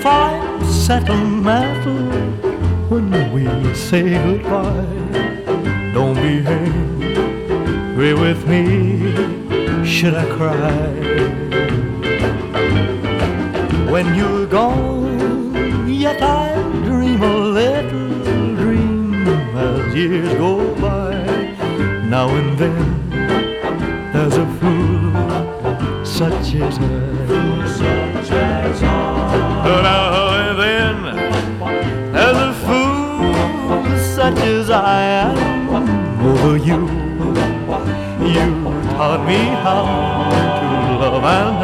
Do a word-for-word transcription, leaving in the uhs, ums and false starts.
find sentimental when we say goodbye. Don't be angry with me, should I cry? When you're gone, yet I dream a little dream as years go by. Now and then there's a fool such as I. Such as I. Now and then there's a fool such as I am. Over you, you taught me how to love and